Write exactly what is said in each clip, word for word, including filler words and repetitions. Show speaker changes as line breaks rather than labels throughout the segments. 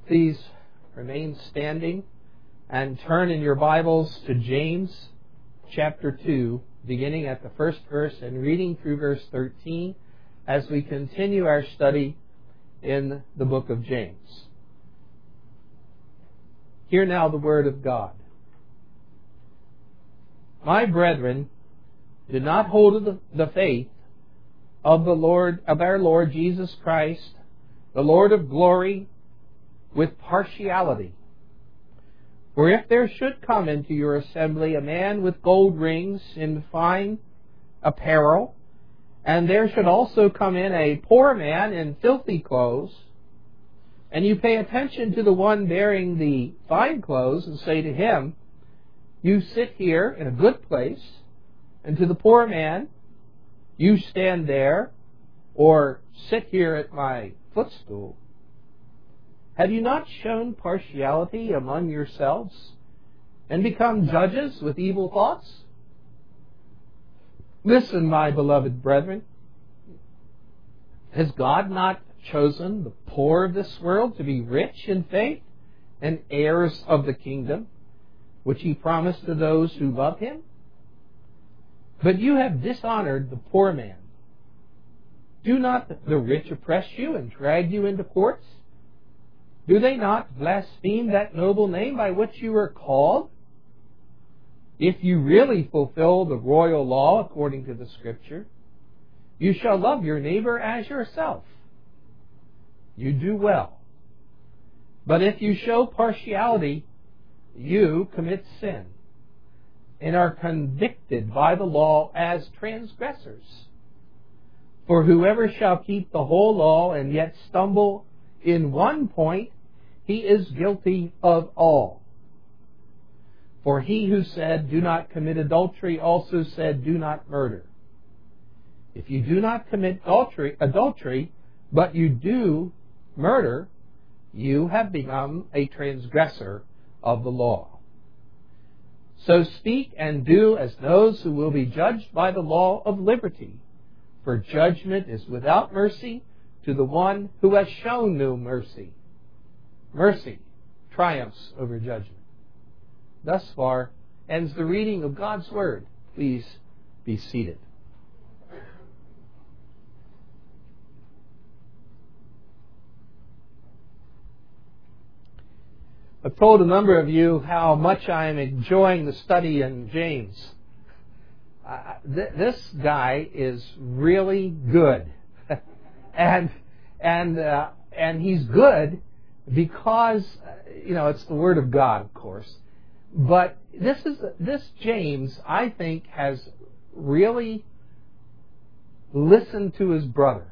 Please remain standing and turn in your Bibles to James chapter two, beginning at the first verse and reading through verse thirteen as we continue our study in the book of James. Hear now the word of God. My brethren, do not hold the, the faith of the Lord, of our Lord Jesus Christ, the Lord of glory, with partiality. For if there should come into your assembly a man with gold rings in fine apparel, and there should also come in a poor man in filthy clothes, and you pay attention to the one bearing the fine clothes and say to him, you sit here in a good place, and to the poor man, you stand there, or sit here at my footstool. Have you not shown partiality among yourselves, and become judges with evil thoughts? Listen, my beloved brethren, has God not chosen the poor of this world to be rich in faith and heirs of the kingdom, which He promised to those who love Him? But you have dishonored the poor man. Do not the rich oppress you and drag you into courts? Do they not blaspheme that noble name by which you were called? If you really fulfill the royal law according to the Scripture, you shall love your neighbor as yourself. You do well. But if you show partiality, you commit sin and are convicted by the law as transgressors. For whoever shall keep the whole law and yet stumble in one point, he is guilty of all. For he who said, do not commit adultery, also said, do not murder. If you do not commit adultery, adultery, but you do murder, you have become a transgressor of the law. So speak and do as those who will be judged by the law of liberty. For judgment is without mercy to the one who has shown no mercy. Mercy triumphs over judgment. Thus far ends the reading of God's Word. Please be seated. I've told a number of you how much I am enjoying the study in James. Uh, th- this guy is really good. and and uh, and he's good because, you know, it's the Word of God, of course. But this is this James, I think, has really listened to his brother.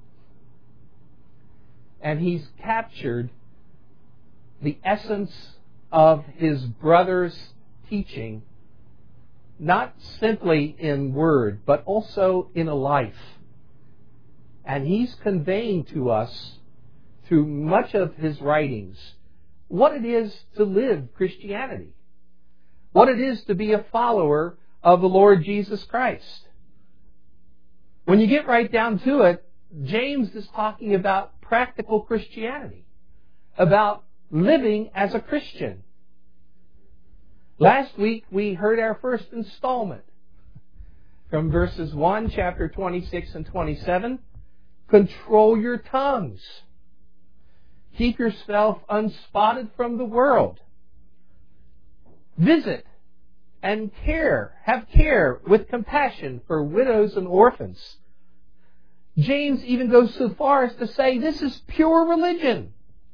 And he's captured the essence of his brother's teaching, not simply in word, but also in a life. And he's conveying to us, through much of his writings, what it is to live Christianity, what it is to be a follower of the Lord Jesus Christ. When you get right down to it, James is talking about practical Christianity, about living as a Christian. Last week we heard our first installment from verses one, chapter twenty-six and twenty-seven. Control your tongues. Keep yourself unspotted from the world. Visit and care, have care with compassion for widows and orphans. James even goes so far as to say this is pure religion.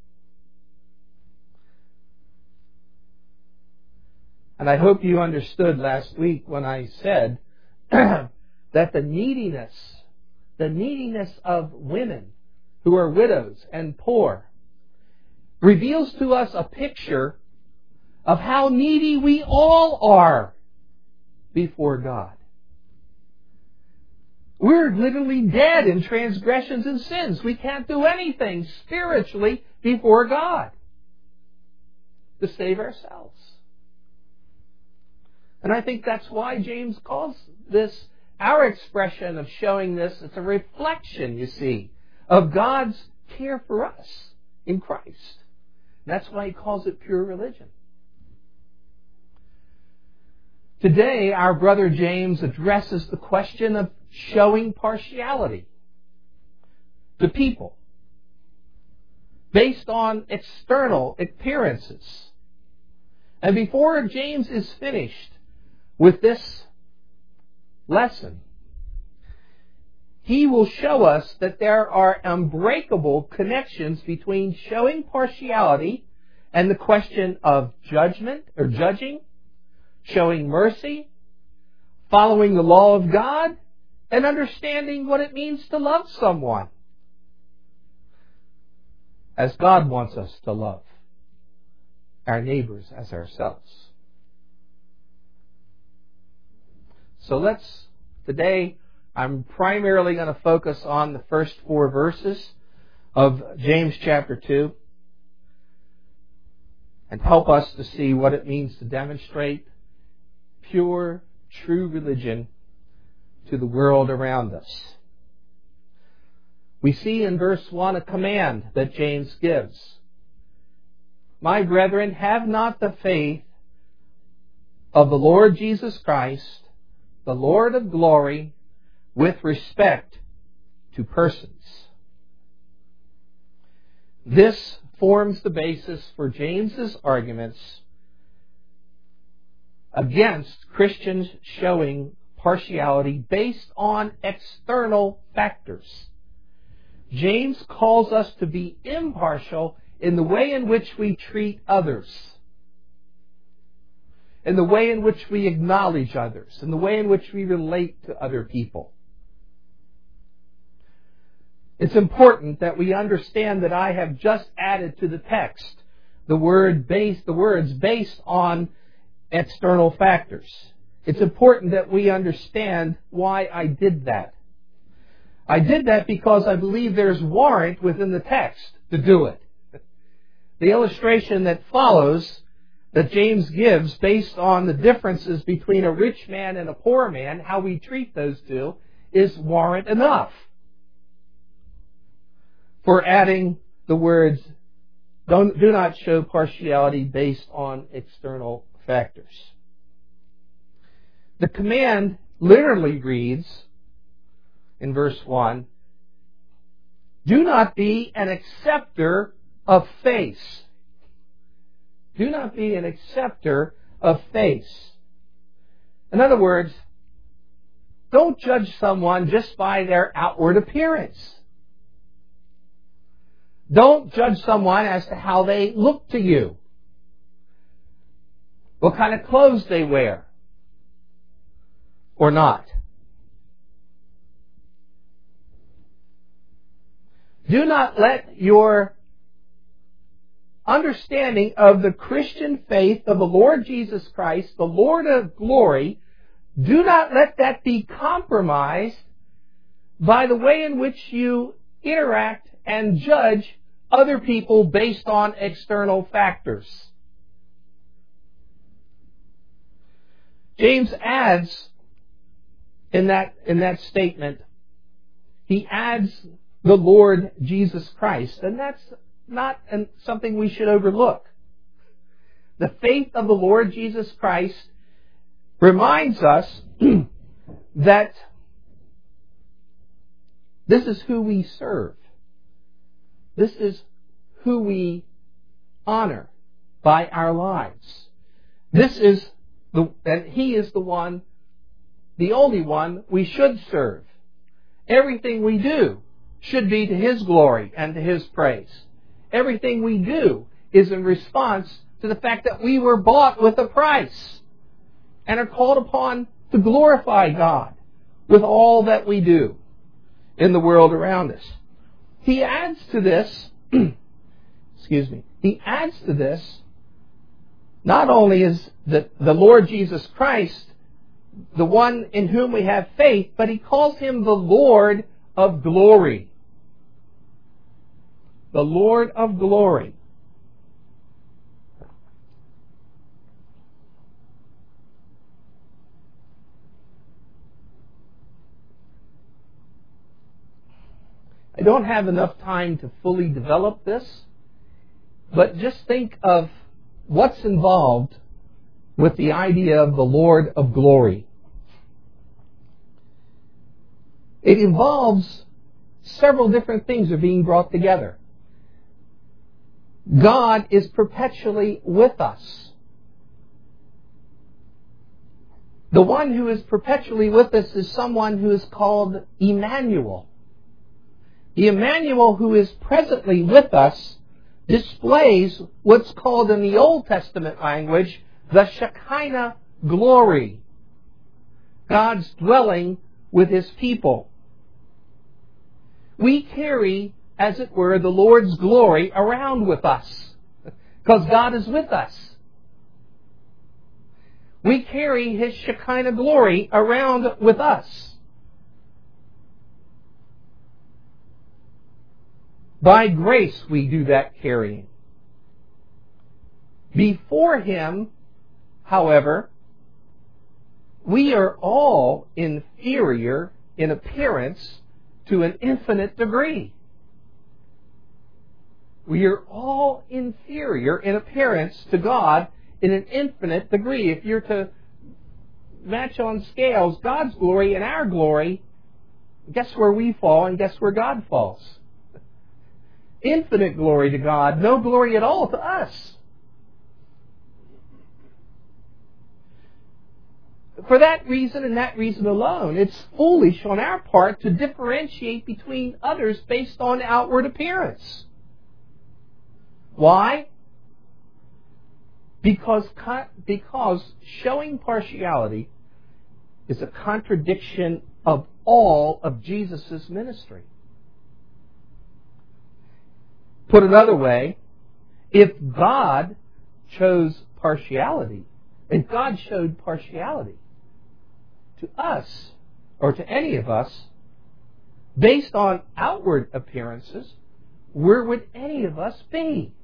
And I hope you understood last week when I said that the neediness, the neediness of women who are widows and poor reveals to us a picture of how needy we all are before God. We're literally dead in transgressions and sins. We can't do anything spiritually before God to save ourselves. And I think that's why James calls this, our expression of showing this, it's a reflection, you see, of God's care for us in Christ. That's why he calls it pure religion. Today, our brother James addresses the question of showing partiality to people based on external appearances. And before James is finished with this lesson, he will show us that there are unbreakable connections between showing partiality and the question of judgment or judging, showing mercy, following the law of God, and understanding what it means to love someone as God wants us to love our neighbors as ourselves. So let's, today, I'm primarily going to focus on the first four verses of James chapter two and help us to see what it means to demonstrate pure, true religion to the world around us. We see in verse one a command that James gives. My brethren, have not the faith of the Lord Jesus Christ, the Lord of glory, with respect to persons. This forms the basis for James's arguments against Christians showing partiality based on external factors. James calls us to be impartial in the way in which we treat others, in the way in which we acknowledge others, in the way in which we relate to other people. It's important that we understand that I have just added to the text the word based, the words based on external factors. It's important that we understand why I did that. I did that because I believe there's warrant within the text to do it. The illustration that follows that James gives based on the differences between a rich man and a poor man, how we treat those two, is warrant enough for adding the words, don't, do not show partiality based on external factors. The command literally reads in verse one, do not be an acceptor of face. Do not be an acceptor of face. In other words, don't judge someone just by their outward appearance. Don't judge someone as to how they look to you, what kind of clothes they wear, or not. Do not let your understanding of the Christian faith of the Lord Jesus Christ, the Lord of glory, do not let that be compromised by the way in which you interact and judge other people based on external factors. James adds in that, in that statement, he adds the Lord Jesus Christ, and that's not something we should overlook. The faith of the Lord Jesus Christ reminds us that this is who we serve. This is who we honor by our lives. This is the, and He is the one, the only one we should serve. Everything we do should be to His glory and to His praise. Everything we do is in response to the fact that we were bought with a price and are called upon to glorify God with all that we do in the world around us. He adds to this, excuse me, he adds to this, not only is the, the Lord Jesus Christ the one in whom we have faith, but he calls Him the Lord of glory. The Lord of glory. I don't have enough time to fully develop this, But just think of what's involved with the idea of the Lord of glory. It involves several different things are being brought together. God is perpetually with us. The one who is perpetually with us is someone who is called Emmanuel. The Emmanuel who is presently with us displays what's called in the Old Testament language the Shekinah glory. God's dwelling with His people. We carry, as it were, the Lord's glory around with us because God is with us. We carry His Shekinah glory around with us. By grace we do that carrying. Before Him, however, we are all inferior in appearance to an infinite degree. We are all inferior in appearance to God in an infinite degree. If you're to match on scales God's glory and our glory, guess where we fall and guess where God falls? Infinite glory to God, no glory at all to us. For that reason and that reason alone, it's foolish on our part to differentiate between others based on outward appearance. Why? Because, because showing partiality is a contradiction of all of Jesus' ministry. Put another way, if God chose partiality, if God showed partiality to us, or to any of us, based on outward appearances, where would any of us be?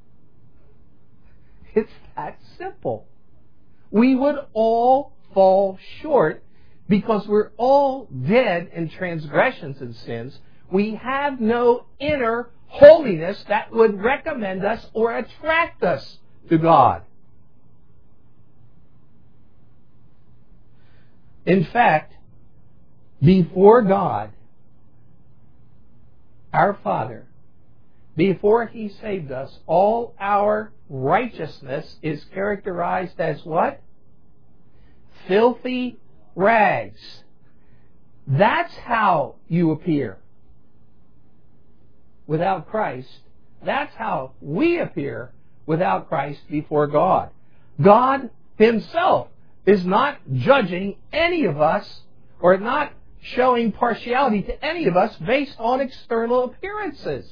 It's that simple. We would all fall short because we're all dead in transgressions and sins. We have no inner holiness that would recommend us or attract us to God. In fact, before God, our Father, before He saved us, all our righteousness is characterized as what? Filthy rags. That's how you appear. Without Christ, that's how we appear without Christ before God. God Himself is not judging any of us or not showing partiality to any of us based on external appearances.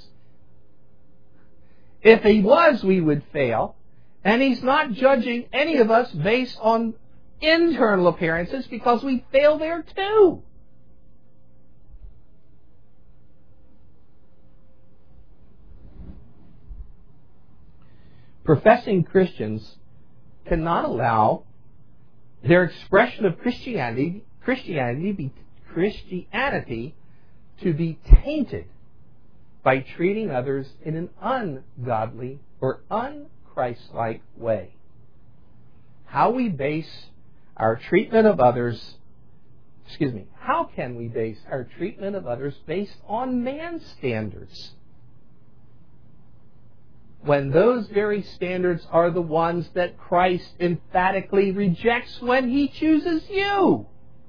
If He was, we would fail. And He's not judging any of us based on internal appearances because we fail there too. Professing Christians cannot allow their expression of Christianity, Christianity, be, Christianity to be tainted by treating others in an ungodly or un-Christ-like way. How we base our treatment of others, excuse me, how can we base our treatment of others based on man's standards, when those very standards are the ones that Christ emphatically rejects when He chooses you?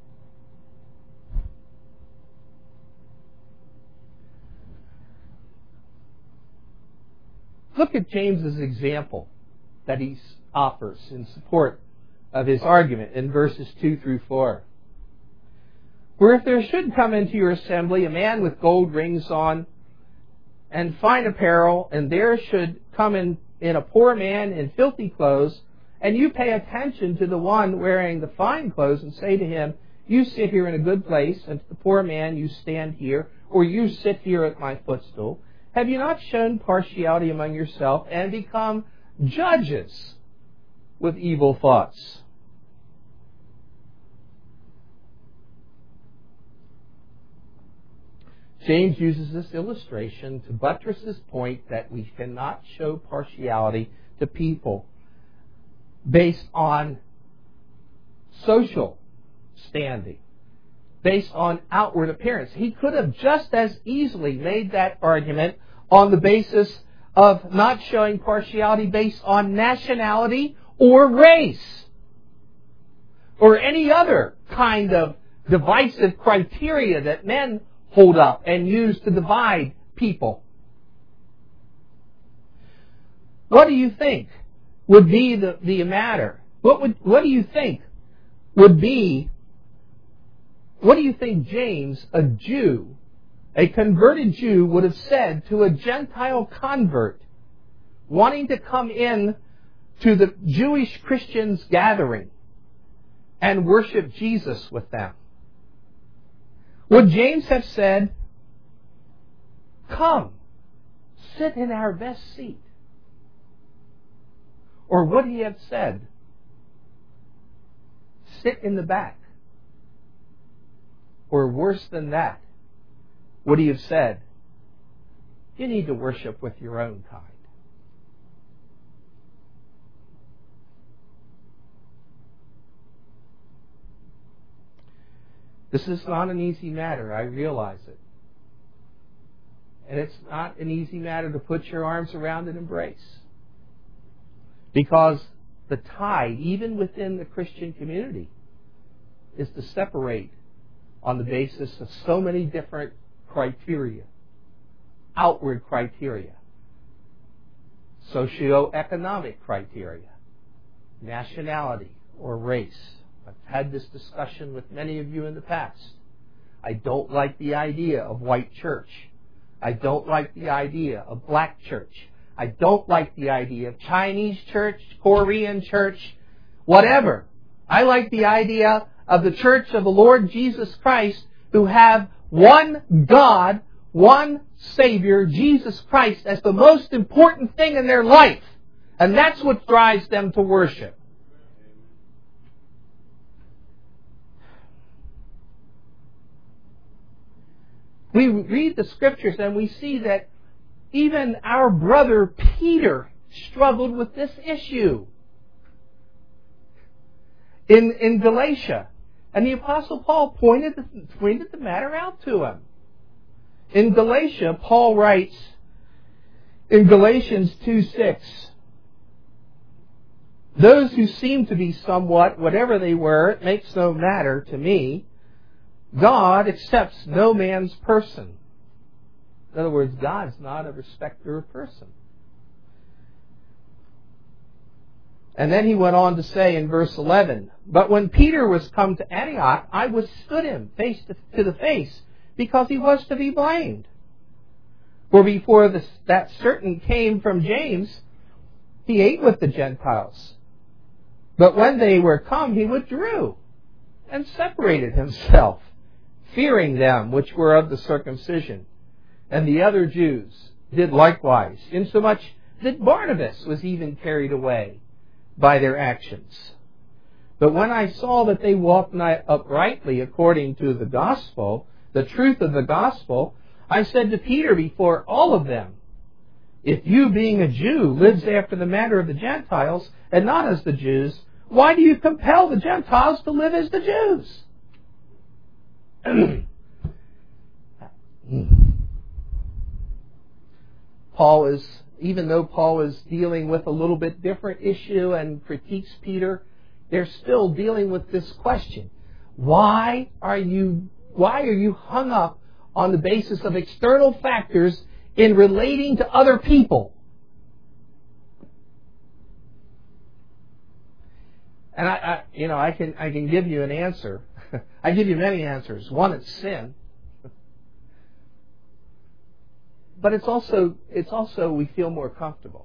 Look at James's example that he offers in support of his argument in verses two through four. For if there should come into your assembly a man with gold rings on and fine apparel, and there should come in, in a poor man in filthy clothes, and you pay attention to the one wearing the fine clothes and say to him, you sit here in a good place, and to the poor man, you stand here, or you sit here at my footstool, have you not shown partiality among yourself and become judges with evil thoughts? James uses this illustration to buttress his point that we cannot show partiality to people based on social standing, based on outward appearance. He could have just as easily made that argument on the basis of not showing partiality based on nationality or race or any other kind of divisive criteria that men hold up and use to divide people. What do you think would be the, the matter? What would what do you think would be what do you think James, a Jew, a converted Jew, would have said to a Gentile convert wanting to come in to the Jewish Christians' gathering and worship Jesus with them? Would James have said, "Come, sit in our best seat"? Or would he have said, "Sit in the back"? Or worse than that, would he have said, "You need to worship with your own kind"? This is not an easy matter, I realize it. And it's not an easy matter to put your arms around and embrace. Because the tide, even within the Christian community, is to separate on the basis of so many different criteria, outward criteria, socioeconomic criteria, nationality or race. I've had this discussion with many of you in the past. I don't like the idea of white church. I don't like the idea of black church. I don't like the idea of Chinese church, Korean church, whatever. I like the idea of the church of the Lord Jesus Christ, who have one God, one Savior, Jesus Christ, as the most important thing in their life. And that's what drives them to worship. We read the Scriptures and we see that even our brother Peter struggled with this issue in, in Galatia. And the Apostle Paul pointed the, pointed the matter out to him. In Galatia, Paul writes in Galatians two six, "Those who seem to be somewhat, whatever they were, it makes no matter to me. God accepts no man's person." In other words, God's not a respecter of person. And then he went on to say in verse eleven, "But when Peter was come to Antioch, I withstood him face to, to the face, because he was to be blamed. For before this, that certain came from James, he ate with the Gentiles. But when they were come, he withdrew and separated himself, fearing them which were of the circumcision. And the other Jews did likewise, insomuch that Barnabas was even carried away by their actions. But when I saw that they walked not uprightly according to the gospel, the truth of the gospel, I said to Peter before all of them, If you, being a Jew, lives after the manner of the Gentiles, and not as the Jews, why do you compel the Gentiles to live as the Jews?" Paul is, even though Paul is dealing with a little bit different issue and critiques Peter, they're still dealing with this question. Why are you, why are you hung up on the basis of external factors in relating to other people? And I, I you know, I can, I can give you an answer. I give you many answers. One, it's sin. But it's also, it's also we feel more comfortable.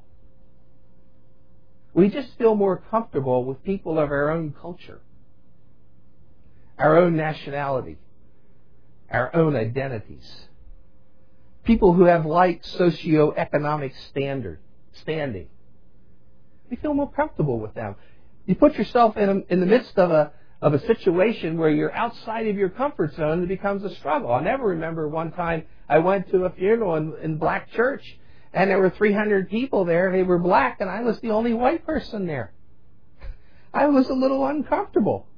We just feel more comfortable with people of our own culture, our own nationality, our own identities. People who have like socioeconomic standard, standing. We feel more comfortable with them. You put yourself in, a, in the midst of a, of a situation where you're outside of your comfort zone, it becomes a struggle. I'll never remember one time I went to a funeral in, in black church, and there were three hundred people there. They were black, and I was the only white person there. I was a little uncomfortable.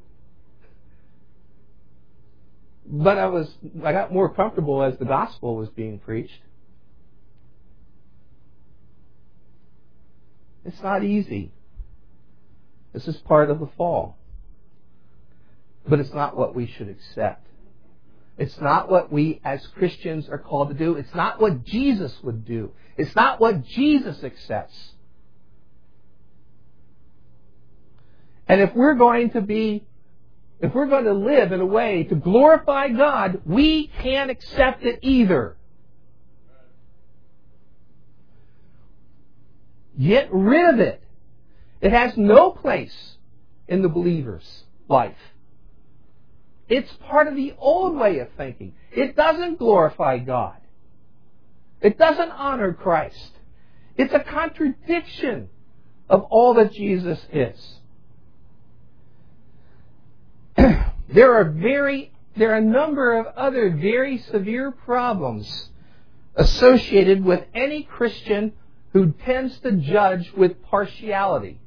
But I was, I got more comfortable as the gospel was being preached. It's not easy. This is part of the fall. But it's not what we should accept. It's not what we as Christians are called to do. It's not what Jesus would do. It's not what Jesus accepts. And if we're going to be, if we're going to live in a way to glorify God, we can't accept it either. Get rid of it. It has no place in the believer's life. It's part of the old way of thinking. It doesn't glorify God. It doesn't honor Christ. It's a contradiction of all that Jesus is. There are very, there are a number of other very severe problems associated with any Christian who tends to judge with partiality.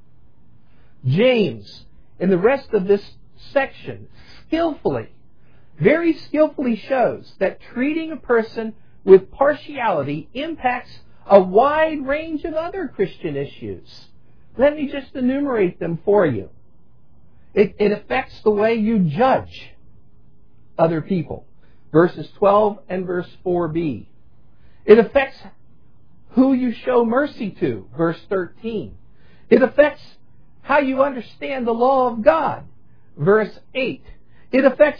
James, in the rest of this section, skillfully, very skillfully shows that treating a person with partiality impacts a wide range of other Christian issues. Let me just enumerate them for you. It, it affects the way you judge other people. Verses twelve and verse four b. It affects who you show mercy to. Verse thirteen. It affects how you understand the law of God. Verse eight. It affects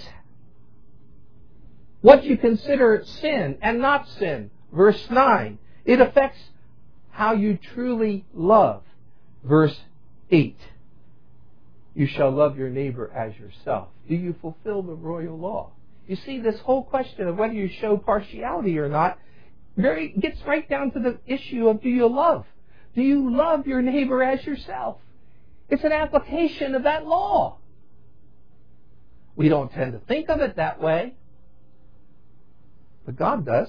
what you consider sin and not sin. Verse nine. It affects how you truly love. Verse eight. You shall love your neighbor as yourself. Do you fulfill the royal law? You see, this whole question of whether you show partiality or not very gets right down to the issue of do you love? Do you love your neighbor as yourself? It's an application of that law. We don't tend to think of it that way, but God does.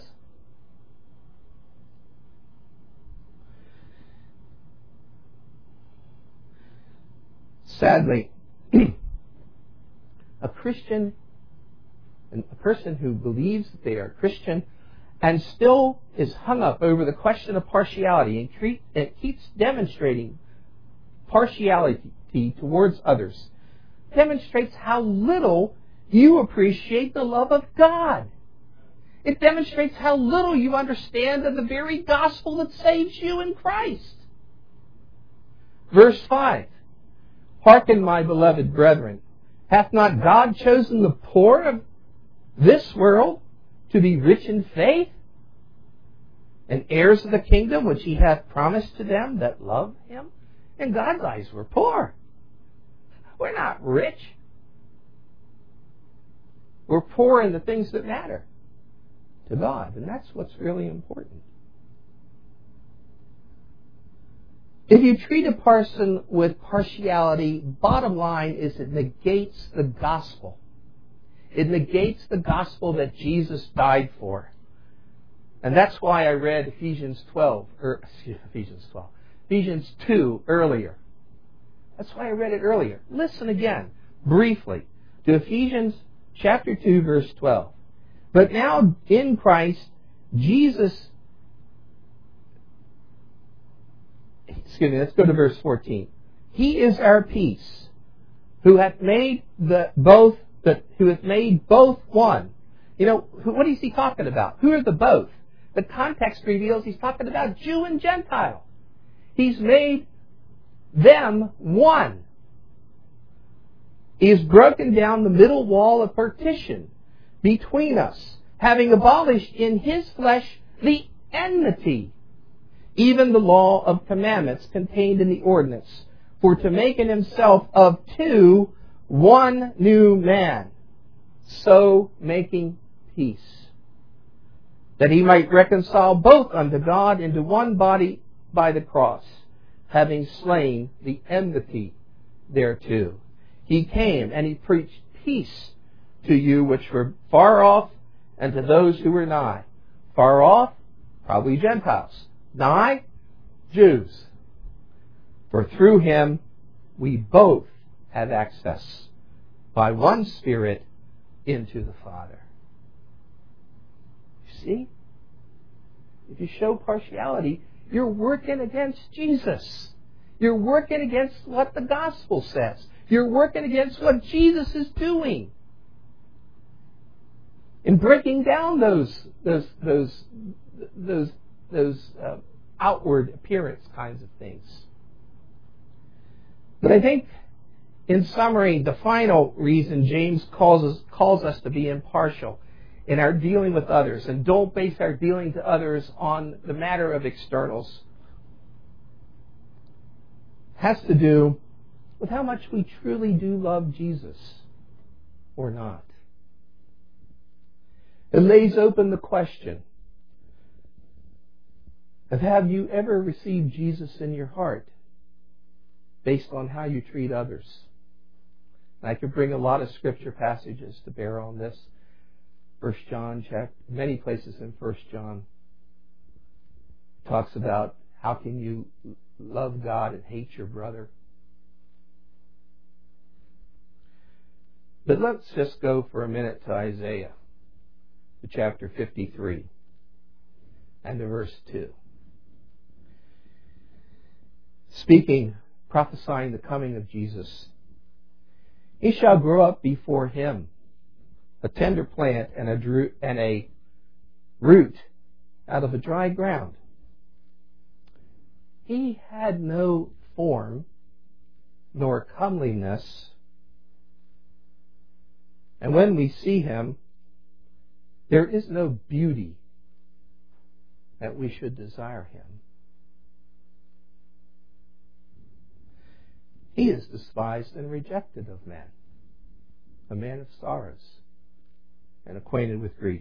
Sadly, a Christian, a person who believes that they are Christian and still is hung up over the question of partiality and, treat, and keeps demonstrating partiality towards others, demonstrates how little you appreciate the love of God. It demonstrates how little you understand of the very gospel that saves you in Christ. Verse five. Hearken, my beloved brethren, hath not God chosen the poor of this world to be rich in faith and heirs of the kingdom which he hath promised to them that love him? In God's eyes, we're poor. We're not rich. We're poor in the things that matter to God, and that's what's really important. If you treat a person with partiality, bottom line is it negates the gospel. It negates the gospel that Jesus died for. And that's why I read Ephesians twelve, or excuse me, Ephesians twelve, Ephesians two earlier. That's why I read it earlier. Listen again, briefly, to Ephesians chapter two, verse twelve. But now in Christ, Jesus... Excuse me, let's go to verse fourteen. He is our peace, who hath made the both the, who hath made both one. You know, what is he talking about? Who are the both? The context reveals he's talking about Jew and Gentile. He's made them one. He has broken down the middle wall of partition between us, having abolished in his flesh the enmity, even the law of commandments contained in the ordinance, for to make in himself of two one new man, so making peace, that he might reconcile both unto God into one body by the cross, having slain the enmity thereto. He came and He preached peace to you which were far off and to those who were nigh. Far off, probably Gentiles. Nigh, Jews. For through Him we both have access by one Spirit into the Father. You see? If you show partiality, you're working against Jesus. You're working against what the gospel says. You're working against what Jesus is doing. In breaking down those those those those those uh, outward appearance kinds of things. But I think, in summary, the final reason James calls us calls us to be impartial in our dealing with others, and don't base our dealing to others on the matter of externals, has to do with how much we truly do love Jesus or not. It lays open the question of, have you ever received Jesus in your heart based on how you treat others? And I could bring a lot of scripture passages to bear on this. First John, chapter, many places in First John talks about how can you love God and hate your brother. But let's just go for a minute to Isaiah, to chapter fifty-three, and to verse two. Speaking, prophesying the coming of Jesus. He shall grow up before Him, a tender plant and a, drew, and a root out of a dry ground. He had no form nor comeliness, and when we see Him, there is no beauty that we should desire Him. He is despised and rejected of men, a man of sorrows and acquainted with grief.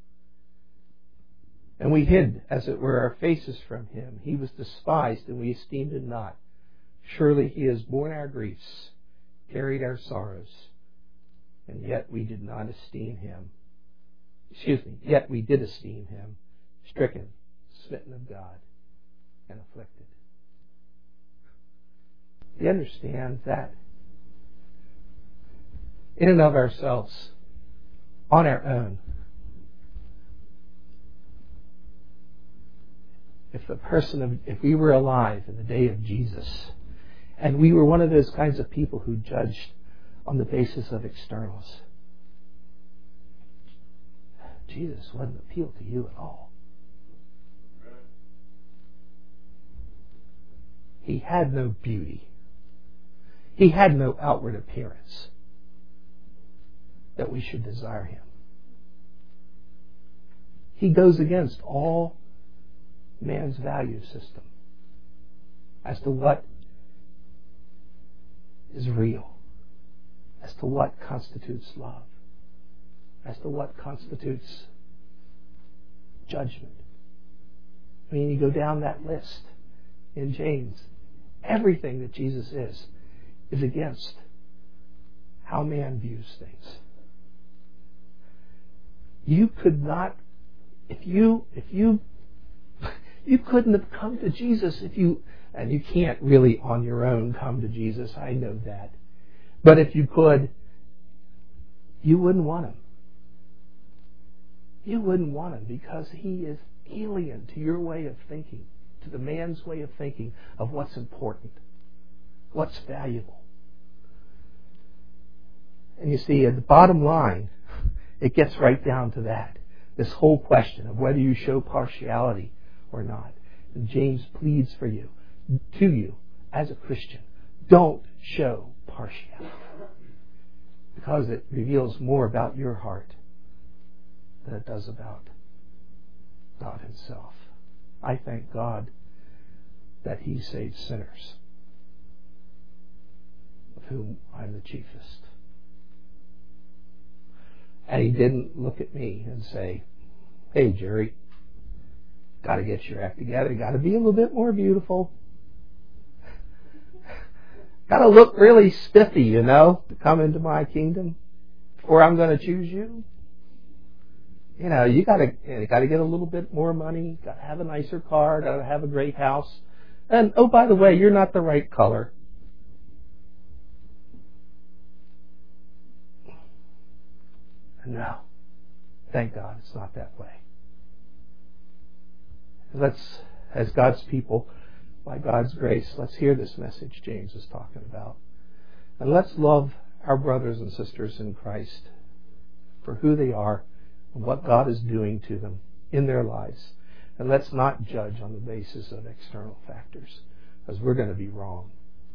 And we hid, as it were, our faces from Him. He was despised, and we esteemed Him not. Surely He has borne our griefs, carried our sorrows, and yet we did not esteem Him. Excuse me, yet we did esteem Him, stricken, smitten of God, and afflicted. You understand that in and of ourselves, on our own, if the person of, if we were alive in the day of Jesus, and we were one of those kinds of people who judged on the basis of externals, Jesus wouldn't appeal to you at all. He had no beauty. He had no outward appearance that we should desire Him. He goes against all man's value system as to what is real, as to what constitutes love, as to what constitutes judgment. I mean, you go down that list in James, everything that Jesus is, is against how man views things. You could not, if you, if you, you couldn't have come to Jesus if you, and you can't really on your own come to Jesus, I know that. But if you could, you wouldn't want Him. You wouldn't want Him because He is alien to your way of thinking, to the man's way of thinking of what's important, what's valuable. And you see, at the bottom line, it gets right down to that. This whole question of whether you show partiality or not. And James pleads for you, to you, as a Christian, don't show partiality. Because it reveals more about your heart than it does about God Himself. I thank God that He saves sinners, of whom I'm the chiefest. And He didn't look at me and say, hey, Jerry, got to get your act together. Got to be a little bit more beautiful. got to look really spiffy, you know, to come into my kingdom, or I'm going to choose you. You know, you got to you got to get a little bit more money, got to have a nicer car, got to have a great house, and oh, by the way, you're not the right color. No, thank God, it's not that way. Let's, as God's people, by God's grace, let's hear this message James is talking about. And let's love our brothers and sisters in Christ for who they are and what God is doing to them in their lives. And let's not judge on the basis of external factors, because we're going to be wrong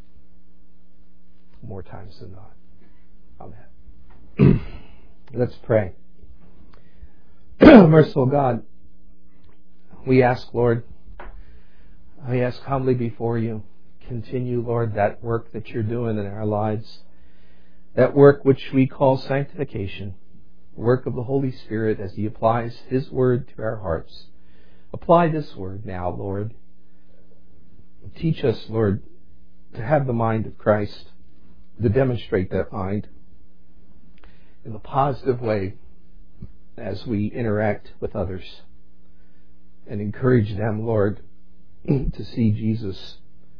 more times than not. Amen. Let's pray. Merciful God, we ask, Lord, I ask humbly before you, continue, Lord, that work that you're doing in our lives, that work which we call sanctification, the work of the Holy Spirit as He applies His word to our hearts. Apply this word now, Lord. Teach us, Lord, to have the mind of Christ, to demonstrate that mind in a positive way as we interact with others, and encourage them, Lord, to see Jesus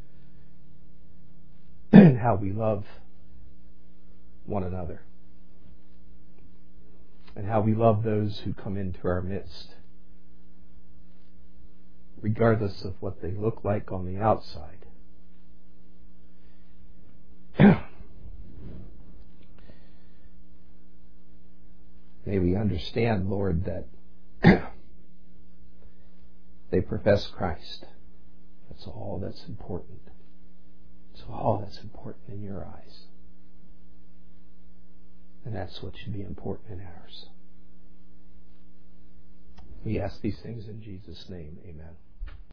and how we love one another, and how we love those who come into our midst, regardless of what they look like on the outside. May we understand, Lord, that they profess Christ. That's all that's important. It's all that's important in your eyes. And that's what should be important in ours. We ask these things in Jesus' name. Amen.